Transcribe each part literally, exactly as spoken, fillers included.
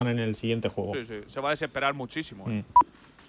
en el siguiente juego. Sí, sí, se va a desesperar muchísimo. ¿eh? Mm.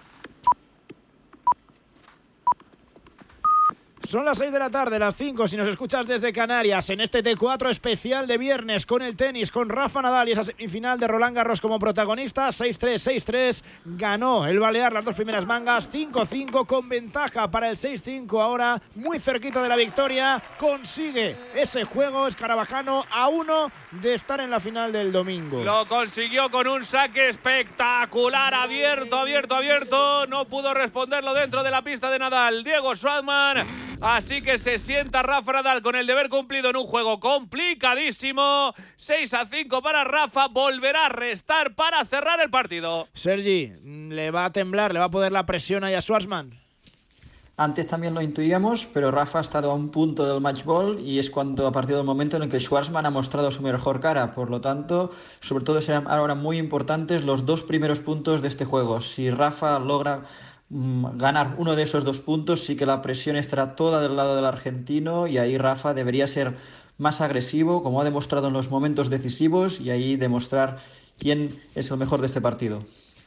Son las seis de la tarde, las cinco si nos escuchas desde Canarias, en este T cuatro especial de viernes con el tenis, con Rafa Nadal y esa semifinal de Roland Garros como protagonista. seis tres, seis tres, ganó el Balear las dos primeras mangas, cinco cinco con ventaja para el seis cinco ahora, muy cerquita de la victoria, consigue ese juego escarabajano a uno de estar en la final del domingo. Lo consiguió con un saque espectacular, abierto, abierto, abierto, no pudo responderlo dentro de la pista de Nadal, Diego Schwartzman. Así que se sienta Rafa Nadal con el deber cumplido en un juego complicadísimo. seis a cinco para Rafa, volverá a restar para cerrar el partido. Sergi, ¿le va a temblar, le va a poder la presión ahí a Schwartzman? Antes también lo intuíamos, pero Rafa ha estado a un punto del match ball y es cuando a partir del momento en el que Schwartzman ha mostrado su mejor cara. Por lo tanto, sobre todo serán ahora muy importantes los dos primeros puntos de este juego. Si Rafa logra ganar uno de esos dos puntos, sí que la presión estará toda del lado del argentino y ahí Rafa debería ser más agresivo, como ha demostrado en los momentos decisivos, y ahí demostrar quién es el mejor de este partido.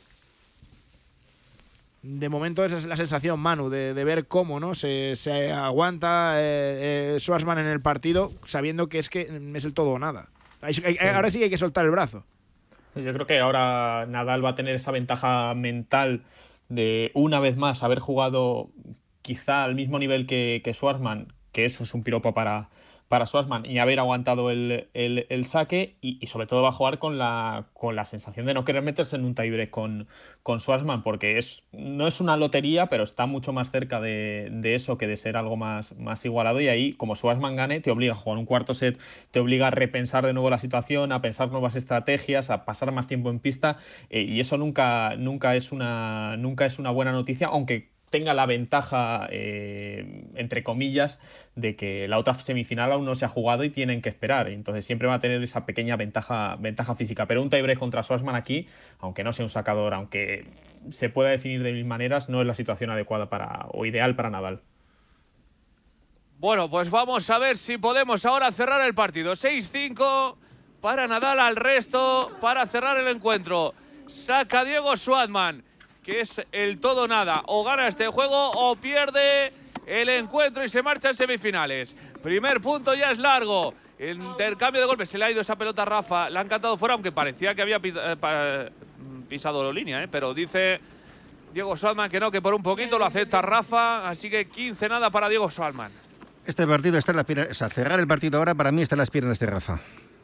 De momento esa es la sensación, Manu, de, de ver cómo no se, se aguanta eh, eh, Schwartzman en el partido, sabiendo que es que es el todo o nada. Hay, hay, ahora sí que hay que soltar el brazo. Sí, yo creo que ahora Nadal va a tener esa ventaja mental de una vez más haber jugado quizá al mismo nivel que, que Schwartzman, que eso es un piropo para, para Schwartzman, y haber aguantado el, el, el saque, y, y sobre todo va a jugar con la, con la sensación de no querer meterse en un tiebreak con, con Schwartzman, porque es, no es una lotería, pero está mucho más cerca de, de eso que de ser algo más, más igualado, y ahí como Schwartzman gane te obliga a jugar un cuarto set, te obliga a repensar de nuevo la situación, a pensar nuevas estrategias, a pasar más tiempo en pista, eh, y eso nunca, nunca, es una, nunca es una buena noticia, aunque tenga la ventaja, eh, entre comillas, de que la otra semifinal aún no se ha jugado y tienen que esperar. Entonces siempre va a tener esa pequeña ventaja, ventaja física. Pero un tiebreak contra Schwartzman aquí, aunque no sea un sacador, aunque se pueda definir de mil maneras, no es la situación adecuada para o ideal para Nadal. Bueno, pues vamos a ver si podemos ahora cerrar el partido. seis cinco para Nadal, al resto para cerrar el encuentro. Saca Diego Schwartzman, que es el todo nada. O gana este juego o pierde el encuentro y se marcha en semifinales. Primer punto ya es largo. El intercambio de golpes. Se le ha ido esa pelota a Rafa. Le han cantado fuera, aunque parecía que había pisado la línea, ¿eh? Pero dice Diego Schwartzman que no, que por un poquito lo acepta Rafa. Así que quince nada para Diego Schwartzman. Este partido está en las piernas. O sea, cerrar el partido ahora para mí está en las piernas de Rafa.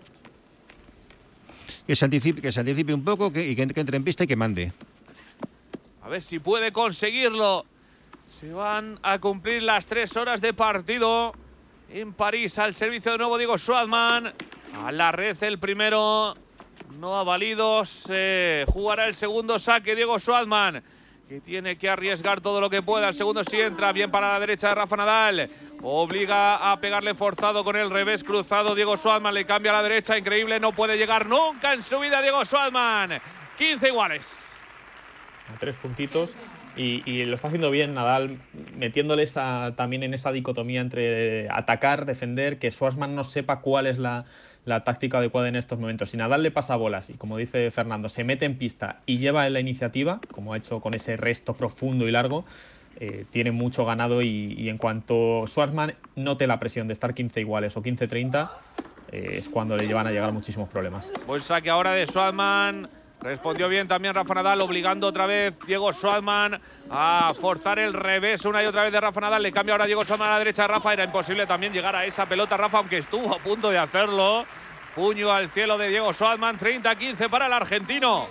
Que se anticipe, que se anticipe un poco que, y que, que entre en pista y que mande. A ver si puede conseguirlo. Se van a cumplir las tres horas de partido en París. Al servicio de nuevo Diego Schwartzman. A la red el primero. No ha valido. Se jugará el segundo saque Diego Schwartzman, que tiene que arriesgar todo lo que pueda. El segundo sí entra. Bien para la derecha de Rafa Nadal. Obliga a pegarle forzado con el revés cruzado. Diego Schwartzman le cambia a la derecha. Increíble. No puede llegar nunca en su vida Diego Schwartzman. quince iguales. Tres puntitos y, y lo está haciendo bien Nadal, metiéndole esa, también en esa dicotomía entre atacar, defender, que Schwartzman no sepa cuál es la, la táctica adecuada en estos momentos. Si Nadal le pasa bolas y, como dice Fernando, se mete en pista y lleva la iniciativa, como ha hecho con ese resto profundo y largo, eh, tiene mucho ganado, y, y en cuanto Schwartzman note la presión de estar quince iguales o quince treinta, eh, es cuando le llevan a llegar muchísimos problemas. Buen saque ahora de Schwartzman. Respondió bien también Rafa Nadal, obligando otra vez Diego Schwartzman a forzar el revés una y otra vez de Rafa Nadal. Le cambia ahora Diego Schwartzman a la derecha de Rafa. Era imposible también llegar a esa pelota Rafa, aunque estuvo a punto de hacerlo. Puño al cielo de Diego Schwartzman, treinta quince para el argentino.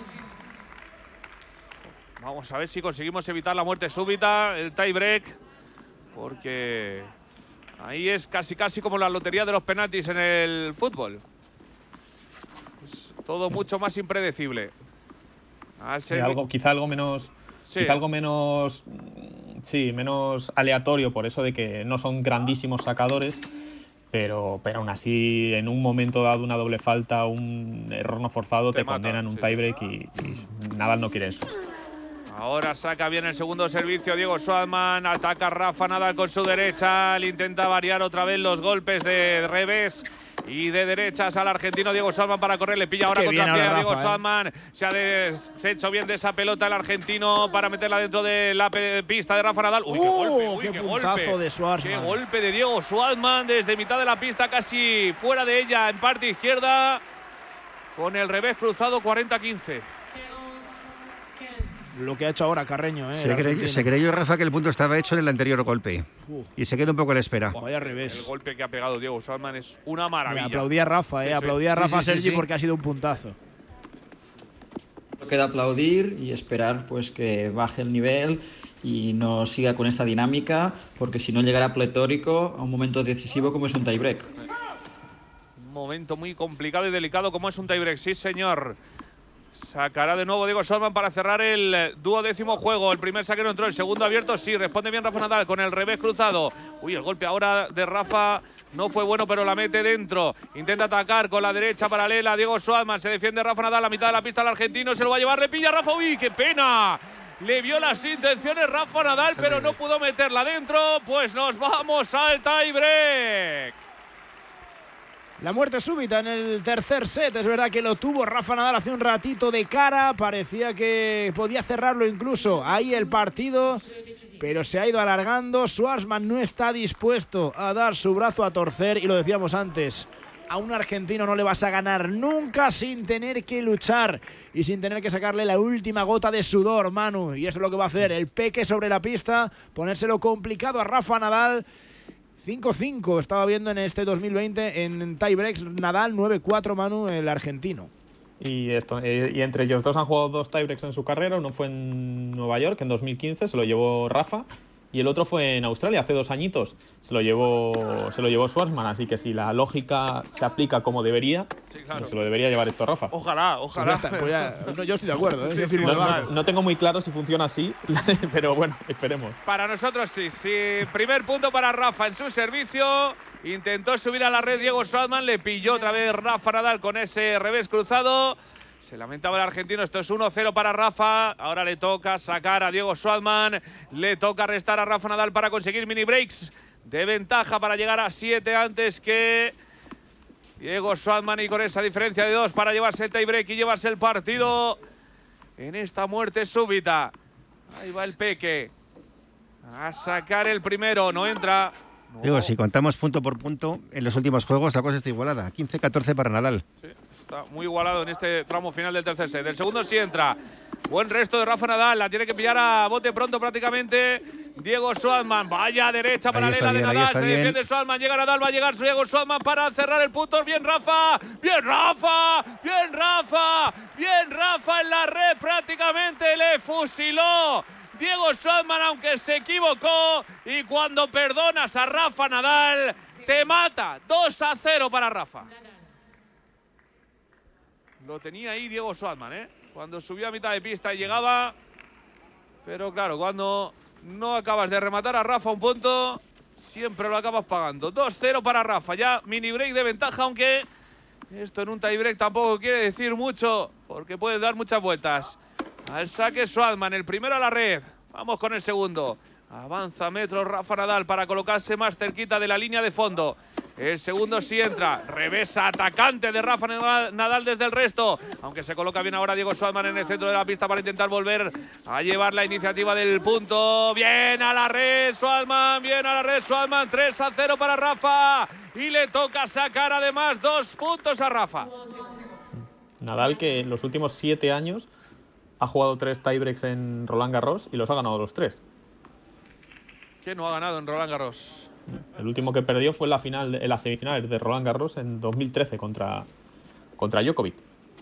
Vamos a ver si conseguimos evitar la muerte súbita, el tie break, porque ahí es casi casi como la lotería de los penaltis en el fútbol. Todo mucho más impredecible. Al sí, algo, quizá algo menos, sí. quizá algo menos, sí, menos aleatorio, por eso de que no son grandísimos sacadores, pero, pero aún así, en un momento dado, una doble falta, un error no forzado, te, te condenan un sí, tiebreak sí. y, y Nadal no quiere eso. Ahora saca bien el segundo servicio Diego Schwartzman, ataca Rafa Nadal con su derecha, le intenta variar otra vez los golpes de revés y de derechas al argentino Diego Schwartzman para correr. Le pilla ahora Qué contra bien pie ahora a Diego Rafa, Schwartzman. ¿eh? Se ha deshecho bien de esa pelota el argentino para meterla dentro de la pista de Rafa Nadal. Uy, qué ¡Uh! golpe, uy, ¡Qué qué puntazo golpe. de Schwartzman! Qué golpe de Diego Schwartzman desde mitad de la pista, casi fuera de ella, en parte izquierda, con el revés cruzado cuarenta quince. Lo que ha hecho ahora Carreño, ¿eh? Se, creyó, se creyó Rafa que el punto estaba hecho en el anterior golpe. Uh. Y se queda un poco a la espera. Vaya revés. El golpe que ha pegado Diego Schwartzman es una maravilla. Mira, aplaudí a Rafa, ¿eh? Sí, sí. Aplaudí a Rafa Sí, sí, sí, Sergi sí. porque ha sido un puntazo. Queda aplaudir y esperar pues que baje el nivel y no siga con esta dinámica, porque si no llegará pletórico a un momento decisivo como es un tiebreak. Un momento muy complicado y delicado como es un tiebreak. Sí, señor. Sacará de nuevo Diego Schwartzman para cerrar el duodécimo juego. El primer saque no entró, el segundo abierto sí. Responde bien Rafa Nadal con el revés cruzado. Uy, el golpe ahora de Rafa no fue bueno, pero la mete dentro. Intenta atacar con la derecha paralela. Diego Schwartzman se defiende Rafa Nadal a mitad de la pista. El argentino se lo va a llevar. Le pilla Rafa. Uy, qué pena. Le vio las intenciones Rafa Nadal, pero no pudo meterla dentro. Pues nos vamos al tiebreak. La muerte súbita en el tercer set, es verdad que lo tuvo Rafa Nadal hace un ratito de cara, parecía que podía cerrarlo incluso ahí el partido, pero se ha ido alargando. Schwartzman no está dispuesto a dar su brazo a torcer y lo decíamos antes, a un argentino no le vas a ganar nunca sin tener que luchar y sin tener que sacarle la última gota de sudor, Manu, y eso es lo que va a hacer el Peque sobre la pista, ponérselo complicado a Rafa Nadal. cinco cinco estaba viendo en este dos mil veinte en tiebreaks. Nadal nueve cuatro, Manu, el argentino. Y, esto, eh, y entre ellos dos han jugado dos tiebreaks en su carrera. Uno fue en Nueva York en dos mil quince, se lo llevó Rafa. Y el otro fue en Australia hace dos añiñitos, se lo llevó, se lo llevó Schwartzman. Así que si la lógica se aplica como debería, Sí, claro. pues se lo debería llevar esto Rafa. Ojalá, Pues ojalá. ya está, pues ya- no, yo estoy de acuerdo, ¿eh? Sí, Yo sí, firmo No, el no- vaso. no tengo muy claro si funciona así, pero bueno, esperemos. Para nosotros sí, sí. Primer punto para Rafa en su servicio. Intentó subir a la red Diego Schwartzman, le pilló otra vez Rafa Nadal con ese revés cruzado. Se lamentaba el argentino, esto es uno cero para Rafa. Ahora le toca sacar a Diego Schwartzman. Le toca restar a Rafa Nadal para conseguir mini breaks de ventaja para llegar a siete antes que Diego Schwartzman, y con esa diferencia de dos para llevarse el tiebreak y llevarse el partido en esta muerte súbita. Ahí va el Peque a sacar el primero, no entra. No. Digo, si contamos punto por punto, en los últimos juegos la cosa está igualada. quince catorce para Nadal. Sí, está muy igualado en este tramo final del tercer set. El segundo sí entra. Buen resto de Rafa Nadal. La tiene que pillar a bote pronto prácticamente Diego Schwartzman. Vaya derecha Ahí paralela está de bien, ahí Nadal. está Se bien. defiende Schwartzman. Llega Nadal. Va a llegar Diego Schwartzman para cerrar el punto. Bien Rafa. Bien Rafa. Bien Rafa. Bien Rafa en la red. Prácticamente le fusiló Diego Schwartzman, aunque se equivocó. Y cuando perdonas a Rafa Nadal, te mata. dos a cero para Rafa. Lo tenía ahí Diego Schwartzman, ¿eh? Cuando subió a mitad de pista y llegaba. Pero claro, cuando no acabas de rematar a Rafa un punto, siempre lo acabas pagando. dos cero para Rafa. Ya mini break de ventaja, aunque esto en un tie break tampoco quiere decir mucho, porque puede dar muchas vueltas. Al saque Schwartzman, el primero a la red. Vamos con el segundo. Avanza metros Rafa Nadal para colocarse más cerquita de la línea de fondo. El segundo sí entra. Revés atacante de Rafa Nadal desde el resto. Aunque se coloca bien ahora Diego Schwartzman en el centro de la pista para intentar volver a llevar la iniciativa del punto. Bien a la red Schwartzman. Bien a la red Schwartzman. tres a cero para Rafa. Y le toca sacar además dos puntos a Rafa. Nadal, que en los últimos siete años ha jugado tres tiebreaks en Roland Garros y los ha ganado los tres. ¿Quién no ha ganado en Roland Garros? El último que perdió fue en la final, en las semifinales de Roland Garros en dos mil trece contra, contra Djokovic.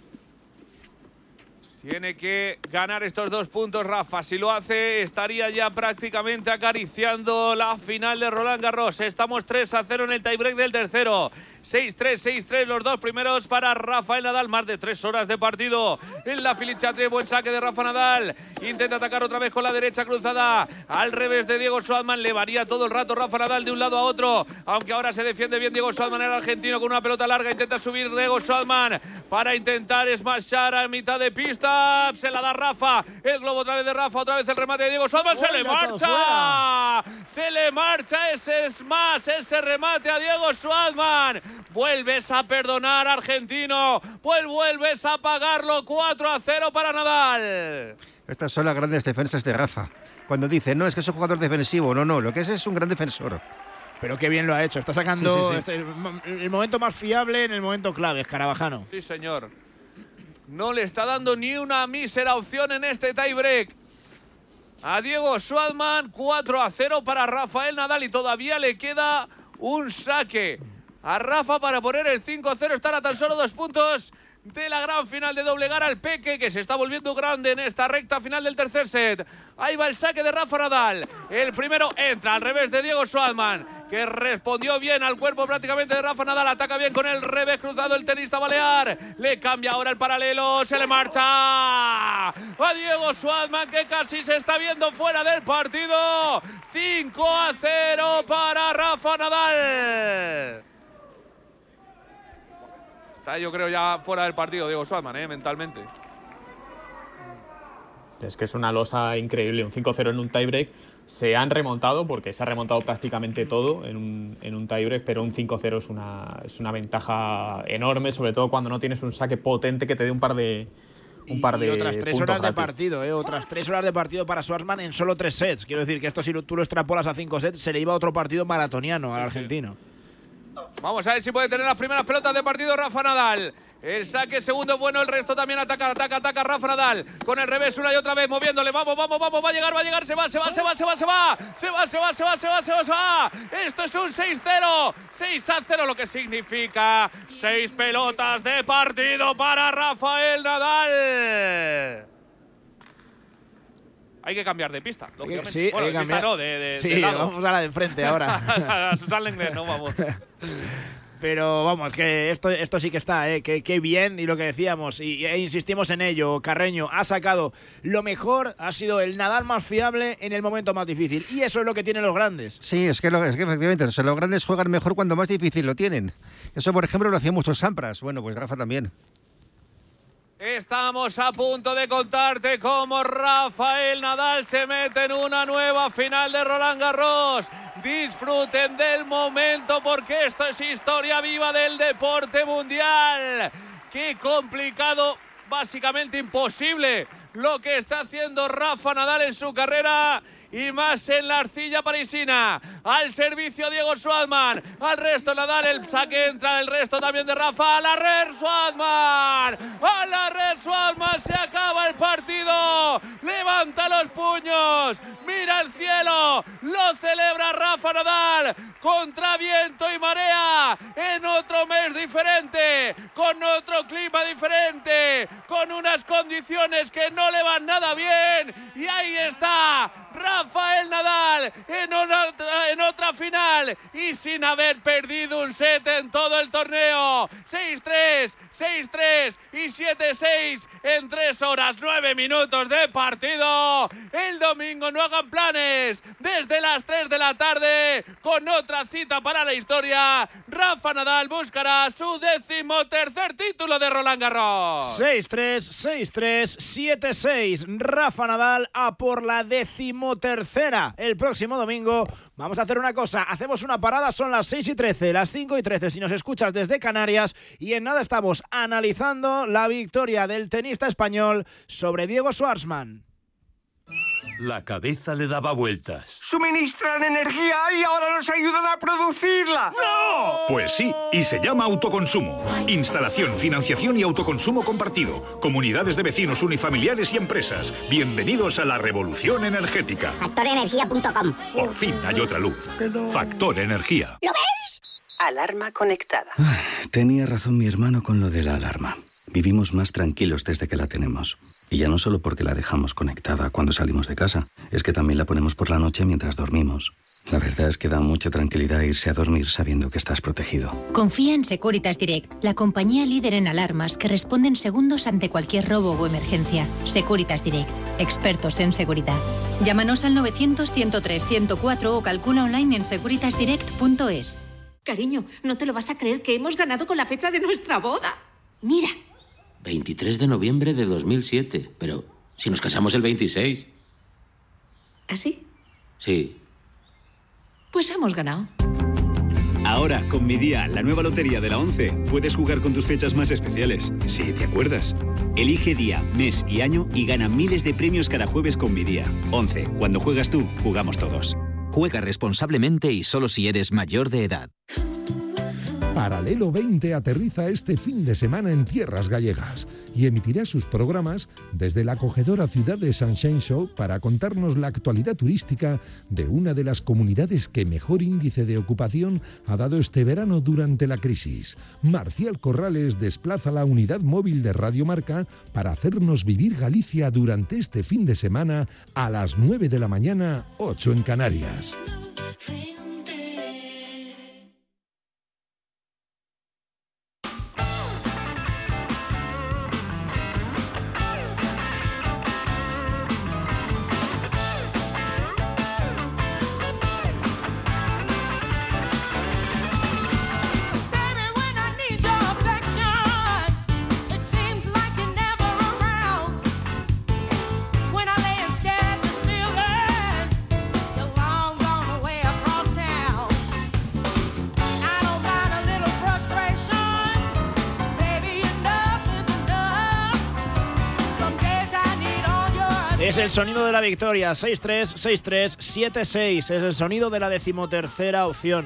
Tiene que ganar estos dos puntos Rafa. Si lo hace, estaría ya prácticamente acariciando la final de Roland Garros. Estamos tres a cero en el tiebreak del tercero. seis tres, seis tres los dos primeros para Rafael Nadal. Más de tres horas de partido en la Filichatre. Buen saque de Rafa Nadal. Intenta atacar otra vez con la derecha cruzada. Al revés de Diego Schwartzman. Le varía todo el rato Rafa Nadal de un lado a otro. Aunque ahora se defiende bien Diego Schwartzman, el argentino, con una pelota larga. Intenta subir Diego Schwartzman para intentar smashar a mitad de pista. Se la da Rafa. El globo otra vez de Rafa. Otra vez el remate de Diego Schwartzman. ¡Uy, Se le la ha echado marcha. Se le marcha ese smash, ese remate a Diego Schwartzman. Vuelves a perdonar, argentino. Pues vuelves a pagarlo. cuatro a cero para Nadal. Estas son las grandes defensas de Rafa. Cuando dice, no, es que es un jugador defensivo. No, no, lo que es es un gran defensor. Pero qué bien lo ha hecho. Está sacando sí, sí, sí. Este, el momento más fiable en el momento clave, Escarabajano. Sí, señor. No le está dando ni una mísera opción en este tiebreak a Diego Schwartzman. Cuatro a cero para Rafael Nadal y todavía le queda un saque a Rafa para poner el cinco a cero. Estar a tan solo dos puntos de la gran final, de doblegar al Peque, que se está volviendo grande en esta recta final del tercer set. Ahí va el saque de Rafa Nadal. El primero entra al revés de Diego Schwartzman, que respondió bien al cuerpo prácticamente de Rafa Nadal. Ataca bien con el revés cruzado el tenista balear. Le cambia ahora el paralelo. Se le marcha a Diego Schwartzman, que casi se está viendo fuera del partido. cinco a cero para Rafa Nadal. Está, yo creo, ya fuera del partido Diego Schwartzman, ¿eh? Mentalmente. Es que es una losa increíble. Un cinco cero en un tiebreak. Se han remontado, porque se ha remontado prácticamente todo en un, en un tiebreak, pero un cinco cero es una, es una ventaja enorme, sobre todo cuando no tienes un saque potente que te dé un par de un par y de otras tres puntos horas gratis. de partido, ¿eh? Otras tres horas de partido para Schwartzman en solo tres sets. Quiero decir que esto, si tú lo extrapolas a cinco sets, se le iba a otro partido maratoniano al argentino. Vamos a ver si puede tener las primeras pelotas de partido Rafa Nadal. El saque segundo bueno, el resto también ataca, ataca, ataca Rafa Nadal. Con el revés una y otra vez moviéndole. Vamos, vamos, vamos, va a llegar, va a llegar, se va, se va, se va, se va, se va. Se va, se va, se va, se va, se va, se va. Esto es un seis cero. seis a cero, lo que significa seis pelotas de partido para Rafael Nadal. Hay que cambiar de pista, lógicamente. Sí, bueno, hay que de pista cambiar. no, de, de, sí, de lado. vamos a la de enfrente ahora. A Susan Lenglen, no vamos. Pero vamos, que esto, esto sí que está, ¿eh? que, que bien, y lo que decíamos, y, e insistimos en ello, Carreño ha sacado lo mejor, ha sido el Nadal más fiable en el momento más difícil, y eso es lo que tienen los grandes. Sí, es que, lo, es que efectivamente, o sea, los grandes juegan mejor cuando más difícil lo tienen. Eso, por ejemplo, lo hacían muchos Sampras. Bueno, pues Rafa también. Estamos a punto de contarte cómo Rafael Nadal se mete en una nueva final de Roland Garros. Disfruten del momento, porque esto es historia viva del deporte mundial. Qué complicado, básicamente imposible, lo que está haciendo Rafa Nadal en su carrera. Y más en la arcilla parisina. Al servicio Diego Schwartzman. Al resto Nadal. El saque entra el resto también de Rafa. A la red Schwartzman. A la red Schwartzman. Se acaba el partido. Levanta los puños. Mira el cielo. Lo celebra Rafa Nadal. Contra viento y marea. En otro mes diferente. Con otro clima diferente. Con unas condiciones que no le van nada bien. Y ahí está Rafael Nadal en, una, en otra final y sin haber perdido un set en todo el torneo. seis tres, seis tres y siete seis en tres horas, nueve minutos de partido. El domingo no hagan planes. Desde las tres de la tarde, con otra cita para la historia, Rafa Nadal buscará su decimotercer título de Roland Garros. seis tres, seis tres, siete seis. Rafa Nadal a por la decimotercera el próximo domingo. Vamos a hacer una cosa, hacemos una parada, son las seis y trece, las cinco y trece si nos escuchas desde Canarias, y en nada estamos analizando la victoria del tenista español sobre Diego Schwartzman. La cabeza le daba vueltas. Suministran energía y ahora nos ayudan a producirla. ¡No! Pues sí, y se llama autoconsumo. Instalación, financiación y autoconsumo compartido. Comunidades de vecinos, unifamiliares y empresas. Bienvenidos a la revolución energética. factor energía punto com. Por fin hay otra luz. Factor Energía. ¿Lo veis? Alarma conectada. Tenía razón mi hermano con lo de la alarma. Vivimos más tranquilos desde que la tenemos. Y ya no solo porque la dejamos conectada cuando salimos de casa, es que también la ponemos por la noche mientras dormimos. La verdad es que da mucha tranquilidad irse a dormir sabiendo que estás protegido. Confía en Securitas Direct, la compañía líder en alarmas que responde en segundos ante cualquier robo o emergencia. Securitas Direct, expertos en seguridad. Llámanos al novecientos, ciento tres, ciento cuatro o calcula online en securitas direct punto es. Cariño, no te lo vas a creer que hemos ganado con la fecha de nuestra boda. Mira. veintitrés de noviembre de dos mil siete, pero si nos casamos el veintiséis. ¿Ah, sí? Sí. Pues hemos ganado. Ahora, con Mi Día, la nueva lotería de la once, puedes jugar con tus fechas más especiales, si te acuerdas. Elige día, mes y año y gana miles de premios cada jueves con Mi Día. once. Cuando juegas tú, jugamos todos. Juega responsablemente y solo si eres mayor de edad. Paralelo veinte aterriza este fin de semana en tierras gallegas y emitirá sus programas desde la acogedora ciudad de Sunshine Show para contarnos la actualidad turística de una de las comunidades que mejor índice de ocupación ha dado este verano durante la crisis. Marcial Corrales desplaza la unidad móvil de Radio Marca para hacernos vivir Galicia durante este fin de semana a las nueve de la mañana, ocho en Canarias. Es el sonido de la victoria, seis tres, seis tres, siete seis. Es el sonido de la decimotercera opción.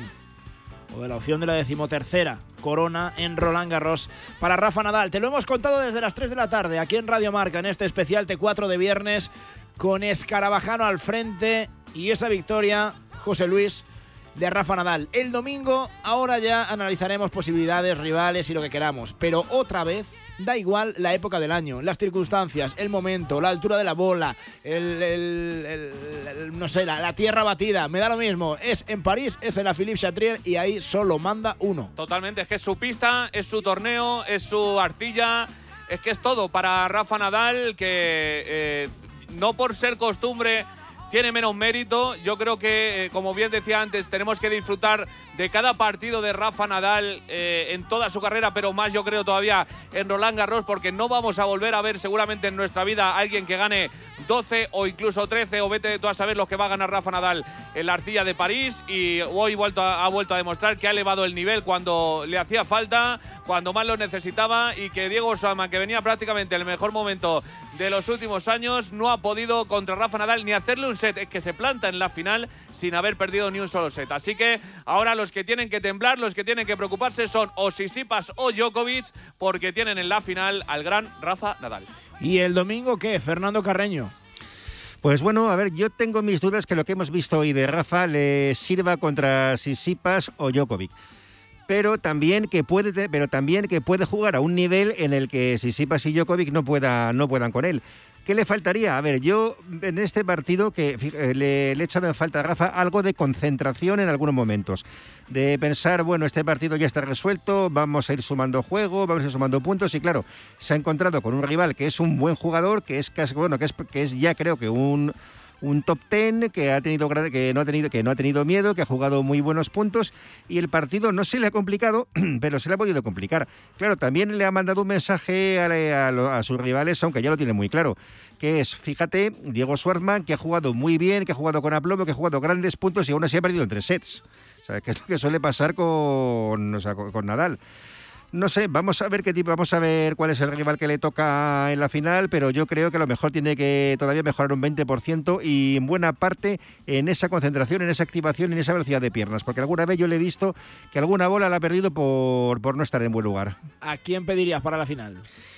O de la opción de la decimotercera corona en Roland Garros para Rafa Nadal. Te lo hemos contado desde las tres de la tarde aquí en Radio Marca, en este especial T cuatro de viernes, con Escarabajano al frente y esa victoria, José Luis, de Rafa Nadal. El domingo, ahora ya analizaremos posibilidades, rivales y lo que queramos, pero otra vez da igual la época del año, las circunstancias, el momento, la altura de la bola, el, el, el, el no sé, la, la tierra batida, me da lo mismo. Es en París, es en la Philippe Chatrier y ahí solo manda uno. Totalmente, es que es su pista, es su torneo, es su arcilla, es que es todo para Rafa Nadal, que eh, no por ser costumbre tiene menos mérito. Yo creo que, eh, como bien decía antes, tenemos que disfrutar de cada partido de Rafa Nadal eh, en toda su carrera, pero más yo creo todavía en Roland Garros, porque no vamos a volver a ver seguramente en nuestra vida a alguien que gane doce o incluso trece, o vete tú a saber lo que va a ganar Rafa Nadal en la arcilla de París, y hoy vuelto a, ha vuelto a demostrar que ha elevado el nivel cuando le hacía falta, cuando más lo necesitaba, y que Diego Schwartzman, que venía prácticamente en el mejor momento de los últimos años, no ha podido contra Rafa Nadal ni hacerle un set, es que se planta en la final sin haber perdido ni un solo set. Así que ahora los que tienen que temblar, los que tienen que preocuparse son o Tsitsipas o Djokovic, porque tienen en la final al gran Rafa Nadal. ¿Y el domingo qué, Fernando Carreño? Pues bueno, a ver, yo tengo mis dudas que lo que hemos visto hoy de Rafa le sirva contra Tsitsipas o Djokovic. Pero también que puede, pero también que puede jugar a un nivel en el que Tsitsipas y Djokovic no pueda, no puedan con él. ¿Qué le faltaría? A ver, yo en este partido que le, le he echado en falta a Rafa algo de concentración en algunos momentos. De pensar, bueno, este partido ya está resuelto, vamos a ir sumando juego, vamos a ir sumando puntos, y claro, se ha encontrado con un rival que es un buen jugador, que es casi, bueno, que es, que es ya creo que un... un top ten, que ha tenido que no ha tenido que no ha tenido miedo, que ha jugado muy buenos puntos, y el partido no se le ha complicado, pero se le ha podido complicar. Claro, también le ha mandado un mensaje a, a, a sus rivales, aunque ya lo tiene muy claro, que es, fíjate, Diego Schwartzman, que ha jugado muy bien, que ha jugado con aplomo, que ha jugado grandes puntos y aún así ha perdido en tres sets. O sea, que es lo que suele pasar con, o sea, con, con Nadal. No sé, vamos a ver qué tipo, vamos a ver cuál es el rival que le toca en la final, pero yo creo que a lo mejor tiene que todavía mejorar un veinte por ciento y en buena parte en esa concentración, en esa activación y en esa velocidad de piernas, porque alguna vez yo le he visto que alguna bola la ha perdido por, por no estar en buen lugar. ¿A quién pedirías para la final?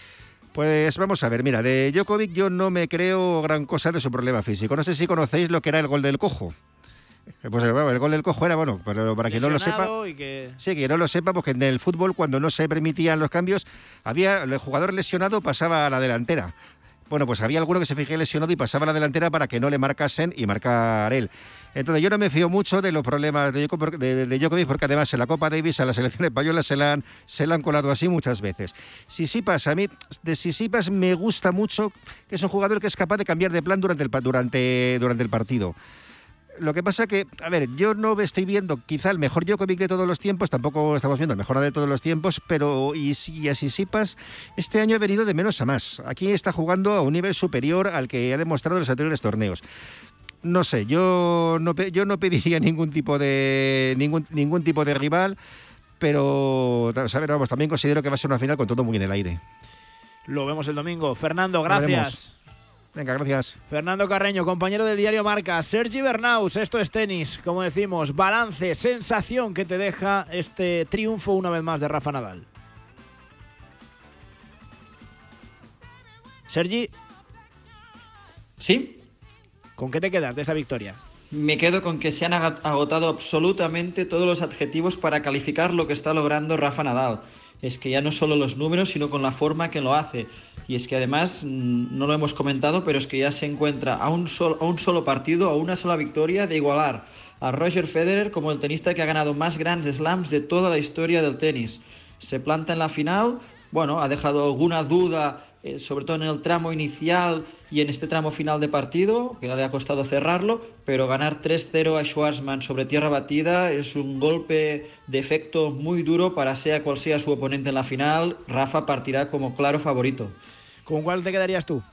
Pues vamos a ver, mira, de Djokovic yo no me creo gran cosa de su problema físico. No sé si conocéis lo que era el gol del cojo. Pues bueno, el gol del cojo era, bueno, pero para quien no lo sepa, y que... sí, que no lo sepa, porque en el fútbol cuando no se permitían los cambios, había el jugador lesionado pasaba a la delantera. Bueno, pues había alguno que se fijé lesionado y pasaba a la delantera para que no le marcasen y marcar él. Entonces yo no me fío mucho de los problemas de Djokovic, de, de Djokovic, porque además en la Copa Davis a la selección española se la han, se la han colado así muchas veces. Tsitsipas, a mí de Tsitsipas me gusta mucho que es un jugador que es capaz de cambiar de plan durante el, durante, durante el partido. Lo que pasa que, a ver, yo no estoy viendo quizá el mejor Djokovic de todos los tiempos, tampoco estamos viendo el mejor de todos los tiempos, pero y, y a Tsitsipas este año ha venido de menos a más. Aquí está jugando a un nivel superior al que ha demostrado en los anteriores torneos. no sé, yo no, yo no pediría ningún tipo de ningún, ningún tipo de rival, pero ¿sabes? Vamos, también considero que va a ser una final con todo muy en el aire. Lo vemos el domingo. Fernando, gracias. Venga, gracias. Fernando Carreño, compañero del diario Marca. Sergi Bernaus, esto es tenis, como decimos, balance, sensación que te deja este triunfo una vez más de Rafa Nadal. Sergi. ¿Sí? ¿Con qué te quedas de esa victoria? Me quedo con que se han agotado absolutamente todos los adjetivos para calificar lo que está logrando Rafa Nadal. Es que ya no solo los números, sino con la forma que lo hace. Y es que además, no lo hemos comentado, pero es que ya se encuentra a un solo, a un solo partido, a una sola victoria de igualar a Roger Federer como el tenista que ha ganado más Grand Slams de toda la historia del tenis. Se planta en la final, bueno, ha dejado alguna duda, eh, sobre todo en el tramo inicial y en este tramo final de partido, que le ha costado cerrarlo, pero ganar tres cero a Schwartzman sobre tierra batida es un golpe de efecto muy duro para sea cual sea su oponente en la final. Rafa partirá como claro favorito. ¿Con cuál te quedarías tú?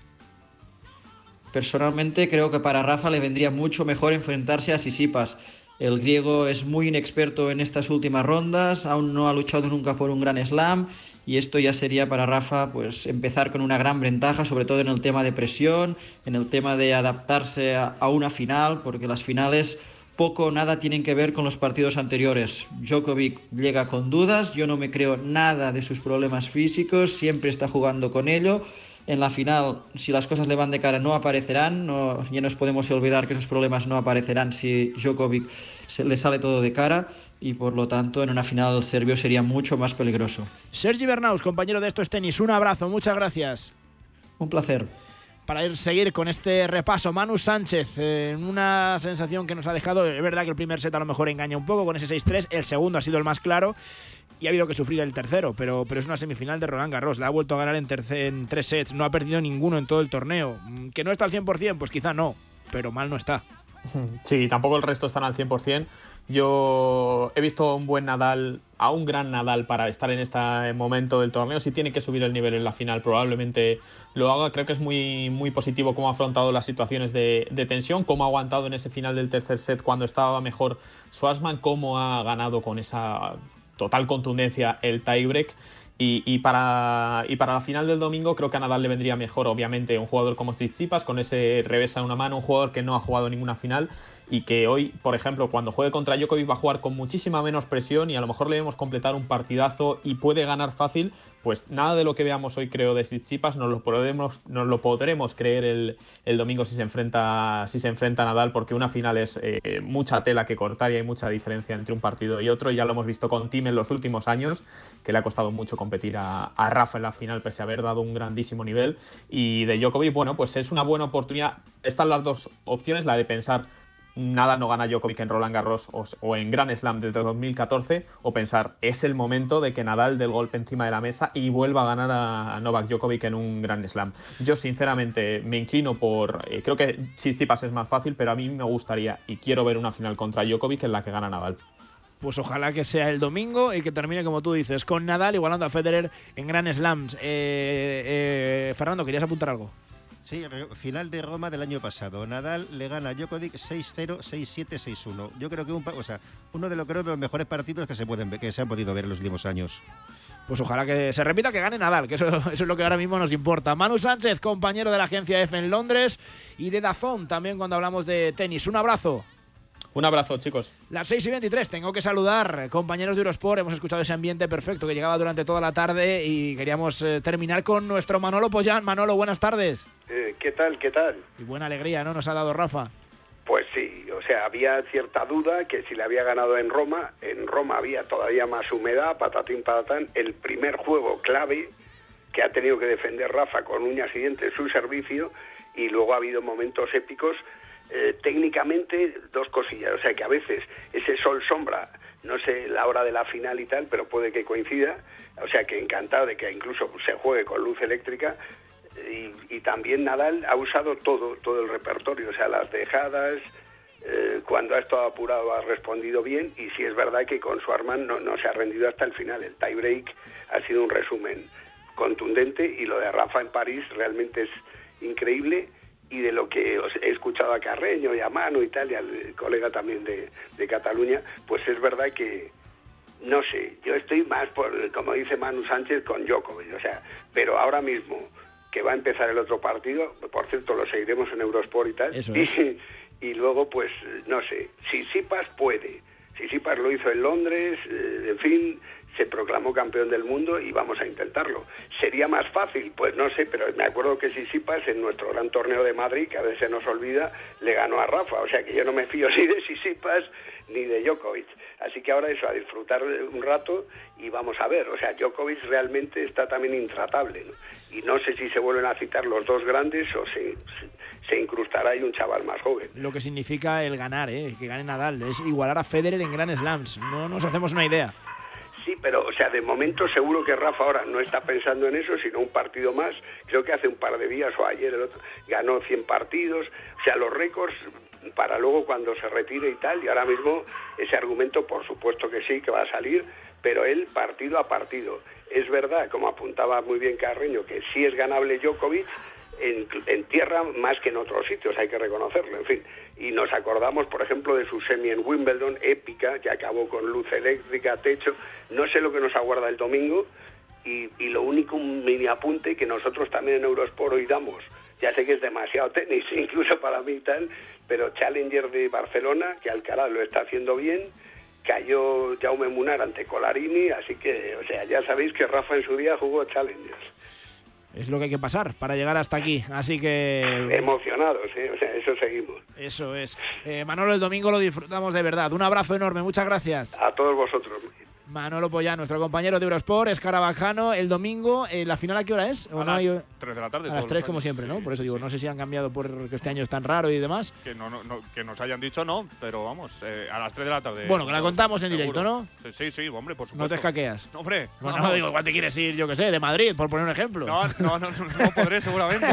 Personalmente creo que para Rafa le vendría mucho mejor enfrentarse a Tsitsipas. El griego es muy inexperto en estas últimas rondas, aún no ha luchado nunca por un gran slam y esto ya sería para Rafa pues empezar con una gran ventaja, sobre todo en el tema de presión, en el tema de adaptarse a, a una final, porque las finales poco o nada tienen que ver con los partidos anteriores. Djokovic llega con dudas, yo no me creo nada de sus problemas físicos, siempre está jugando con ello. En la final, si las cosas le van de cara, no aparecerán. No, ya nos podemos olvidar que esos problemas no aparecerán si Djokovic se, le sale todo de cara. Y por lo tanto, en una final el serbio sería mucho más peligroso. Sergi Bernaus, compañero de Esto es Tenis, un abrazo, muchas gracias. Un placer. Para ir seguir con este repaso, Manu Sánchez, en eh, una sensación que nos ha dejado. Es verdad que el primer set a lo mejor engaña un poco con ese seis tres, el segundo ha sido el más claro y ha habido que sufrir el tercero, pero, pero es una semifinal de Roland Garros, la ha vuelto a ganar en, terce, en tres sets, no ha perdido ninguno en todo el torneo. ¿Que no está al cien por cien? Pues quizá no, pero mal no está. Sí, tampoco el resto están al cien por cien. Yo he visto un buen Nadal, a un gran Nadal para estar en este momento del torneo. Si tiene que subir el nivel en la final, probablemente lo haga. Creo que es muy, muy positivo cómo ha afrontado las situaciones de, de tensión, cómo ha aguantado en ese final del tercer set cuando estaba mejor Schwartzman, cómo ha ganado con esa total contundencia el tiebreak. Y, y, para, y para la final del domingo creo que a Nadal le vendría mejor, obviamente, un jugador como Tsitsipas, con ese revés a una mano, un jugador que no ha jugado ninguna final y que hoy, por ejemplo, cuando juegue contra Djokovic va a jugar con muchísima menos presión y a lo mejor le vemos completar un partidazo y puede ganar fácil. Pues nada de lo que veamos hoy, creo, de Tsitsipas nos lo podremos, nos lo podremos creer el, el domingo si se enfrenta si se enfrenta a Nadal, porque una final es eh, mucha tela que cortar y hay mucha diferencia entre un partido y otro. Ya lo hemos visto con Thiem en los últimos años, que le ha costado mucho competir a, a Rafa en la final pese a haber dado un grandísimo nivel. Y de Djokovic, bueno, pues es una buena oportunidad. Están las dos opciones, la de pensar nada no gana Djokovic en Roland Garros o, o en Grand Slam desde dos mil catorce, o pensar es el momento de que Nadal dé el golpe encima de la mesa y vuelva a ganar a, a Novak Djokovic en un Grand Slam. Yo sinceramente me inclino por, eh, creo que Tsitsipas es más fácil, pero a mí me gustaría y quiero ver una final contra Djokovic en la que gana Nadal. Pues ojalá que sea el domingo y que termine, como tú dices, con Nadal igualando a Federer en Grand Slams. Eh, eh, Fernando, ¿querías apuntar algo? Sí, final de Roma del año pasado. Nadal le gana a Djokovic seis cero, seis siete, seis uno. Yo creo que un, o sea, uno de, lo, creo, de los mejores partidos que se pueden ver, que se han podido ver en los últimos años. Pues ojalá que se repita, que gane Nadal, que eso, eso es lo que ahora mismo nos importa. Manu Sánchez, compañero de la agencia F en Londres y de DAZN también cuando hablamos de tenis. Un abrazo. Un abrazo, chicos. Las seis y veintitrés, tengo que saludar, compañeros de Eurosport. Hemos escuchado ese ambiente perfecto que llegaba durante toda la tarde y queríamos eh, terminar con nuestro Manolo Pollán. Manolo, buenas tardes. Eh, ¿Qué tal, qué tal? Y buena alegría, ¿no? Nos ha dado Rafa. Pues sí, o sea, había cierta duda que si le había ganado en Roma, en Roma había todavía más humedad, patatín patatán. El primer juego clave que ha tenido que defender Rafa con uñas y dientes su servicio, y luego ha habido momentos épicos. Eh, técnicamente, dos cosillas, o sea que a veces ese sol-sombra, no sé la hora de la final y tal, pero puede que coincida, o sea que encantado de que incluso se juegue con luz eléctrica, y, y también Nadal ha usado todo, todo el repertorio, o sea, las dejadas, eh, cuando ha estado apurado ha respondido bien, y sí es verdad que con Schwartzman no, no se ha rendido hasta el final. El tiebreak ha sido un resumen contundente, y lo de Rafa en París realmente es increíble. y de lo que os he escuchado a Carreño y a Manu y tal, y al colega también de, de Cataluña, pues es verdad que, no sé, yo estoy más, por, como dice Manu Sánchez, con Djokovic, o sea, pero ahora mismo que va a empezar el otro partido, por cierto, lo seguiremos en Eurosport y tal, Eso y, es. y luego, pues, no sé, si Tsitsipas puede, Tsitsipas lo hizo en Londres, eh, en fin, se proclamó campeón del mundo y vamos a intentarlo. ¿Sería más fácil? Pues no sé, pero me acuerdo que Tsitsipas en nuestro gran torneo de Madrid, que a veces se nos olvida, le ganó a Rafa, o sea que yo no me fío ni de Tsitsipas ni de Djokovic. Así que ahora eso, a disfrutar un rato y vamos a ver, o sea, Djokovic realmente está también intratable, ¿no? Y no sé si se vuelven a citar los dos grandes o se, se, se incrustará ahí un chaval más joven. Lo que significa el ganar, ¿eh? Que gane Nadal, es igualar a Federer en Grand Slams, no nos hacemos una idea. Sí, pero, o sea, de momento seguro que Rafa ahora no está pensando en eso, sino un partido más. Creo que hace un par de días o ayer el otro ganó cien partidos. O sea, los récords para luego cuando se retire y tal. Y ahora mismo ese argumento, por supuesto que sí, que va a salir, pero él partido a partido. Es verdad, como apuntaba muy bien Carreño, que sí es ganable Djokovic en, en tierra más que en otros sitios, hay que reconocerlo, en fin. Y nos acordamos, por ejemplo, de su semi en Wimbledon, épica, que acabó con luz eléctrica, techo. No sé lo que nos aguarda el domingo, y, y lo único, un mini apunte, que nosotros también en Eurosport hoy damos. Ya sé que es demasiado tenis, incluso para mí y tal, pero Challenger de Barcelona, que Alcaraz lo está haciendo bien, cayó Jaume Munar ante Colarini, así que, o sea, ya sabéis que Rafa en su día jugó Challengers. Es lo que hay que pasar para llegar hasta aquí, así que... Emocionados, ¿eh? O sea, eso seguimos. Eso es. Eh, Manolo, el domingo lo disfrutamos de verdad. Un abrazo enorme, muchas gracias. A todos vosotros. Manolo Pollán, nuestro compañero de Eurosport, escarabajano. El domingo, eh, ¿la final a qué hora es? A ¿O las no hay... tres de la tarde. A las tres, como siempre, ¿no? Por eso digo, no sé si han cambiado porque este año es tan raro y demás. Que, no, no, no, que nos hayan dicho no, pero vamos, eh, a las tres de la tarde. Bueno, que la contamos en seguro. directo, ¿no? Sí, sí, sí, hombre, por supuesto. No te escaqueas. No, hombre. Bueno, vamos. no, digo, igual te quieres ir, yo qué sé, de Madrid, por poner un ejemplo. No, no, no, no, no podré seguramente.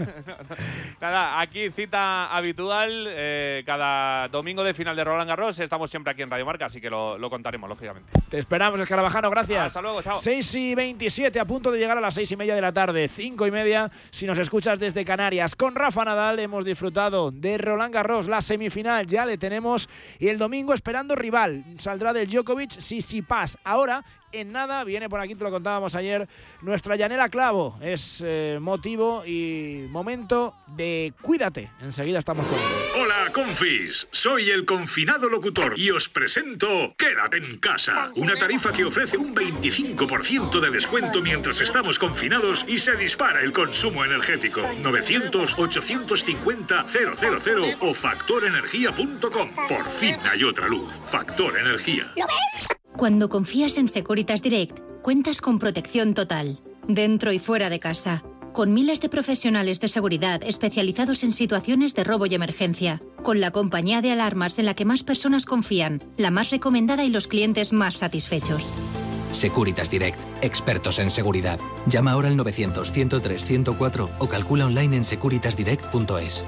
Nada, aquí cita habitual, eh, cada domingo de final de Roland Garros. Estamos siempre aquí en Radio Marca, así que lo, lo contaremos, lógicamente. Te esperamos, escarabajano, gracias. Hasta luego, chao. seis y veintisiete, a punto de llegar a las seis y media de la tarde, cinco y media, si nos escuchas desde Canarias. Con Rafa Nadal hemos disfrutado de Roland Garros, la semifinal, ya le tenemos, y el domingo esperando rival. Saldrá del Djokovic, Tsitsipas. Ahora, en nada, viene por aquí, te lo contábamos ayer, nuestra Yanela Clavo. Es eh, motivo y momento de Cuídate. Enseguida estamos con él. Hola, confis. Soy el confinado locutor y os presento Quédate en casa. Una tarifa que ofrece un veinticinco por ciento de descuento mientras estamos confinados y se dispara el consumo energético. novecientos, ochocientos cincuenta, cero cero cero o factor energía punto com. Por fin hay otra luz. Factor Energía. ¿Lo ves? Cuando confías en Securitas Direct, cuentas con protección total, dentro y fuera de casa, con miles de profesionales de seguridad especializados en situaciones de robo y emergencia, con la compañía de alarmas en la que más personas confían, la más recomendada y los clientes más satisfechos. Securitas Direct, expertos en seguridad. Llama ahora al novecientos, ciento tres, ciento cuatro o calcula online en securitas direct punto es.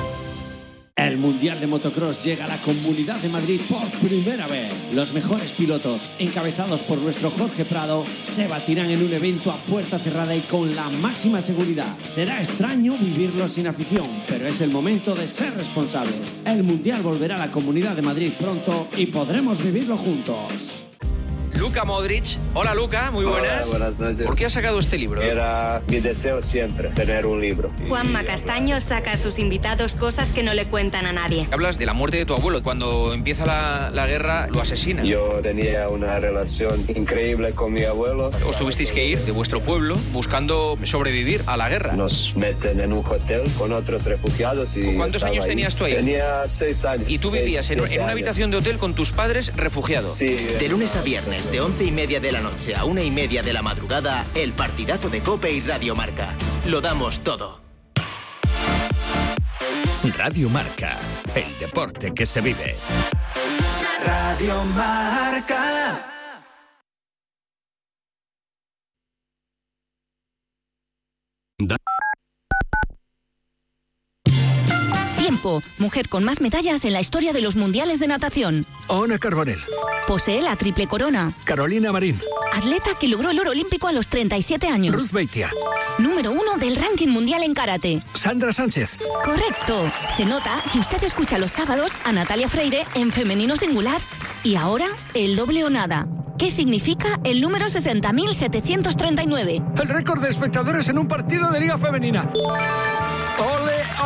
El Mundial de Motocross llega a la Comunidad de Madrid por primera vez. Los mejores pilotos, encabezados por nuestro Jorge Prado, se batirán en un evento a puerta cerrada y con la máxima seguridad. Será extraño vivirlo sin afición, pero es el momento de ser responsables. El Mundial volverá a la Comunidad de Madrid pronto y podremos vivirlo juntos. Luka Modric. Hola Luka, muy buenas. Hola, buenas noches. ¿Por qué has sacado este libro? Era mi deseo siempre, tener un libro. Juanma Castaño saca a sus invitados cosas que no le cuentan a nadie. Hablas de la muerte de tu abuelo. Cuando empieza la, la guerra, lo asesinan. Yo tenía una relación increíble con mi abuelo. Os tuvisteis que ir de vuestro pueblo buscando sobrevivir a la guerra. Nos meten en un hotel con otros refugiados y... ¿Cuántos años ahí. tenías tú ahí? Tenía seis años. ¿Y tú seis, vivías en, en una habitación de hotel con tus padres refugiados? Sí. De lunes a viernes, de once y media de la noche a una y media de la madrugada, el partidazo de COPE y Radio Marca. Lo damos todo. Radio Marca, el deporte que se vive. Radio Marca. Tiempo, mujer con más medallas en la historia de los mundiales de natación. Ona Carbonell. Posee la triple corona. Carolina Marín. Atleta que logró el oro olímpico a los treinta y siete años. Ruth Beitia. Número uno del ranking mundial en karate. Sandra Sánchez. Correcto. Se nota que usted escucha los sábados a Natalia Freire en femenino singular. Y ahora, el doble o nada. ¿Qué significa el número sesenta mil setecientos treinta y nueve? El récord de espectadores en un partido de Liga Femenina.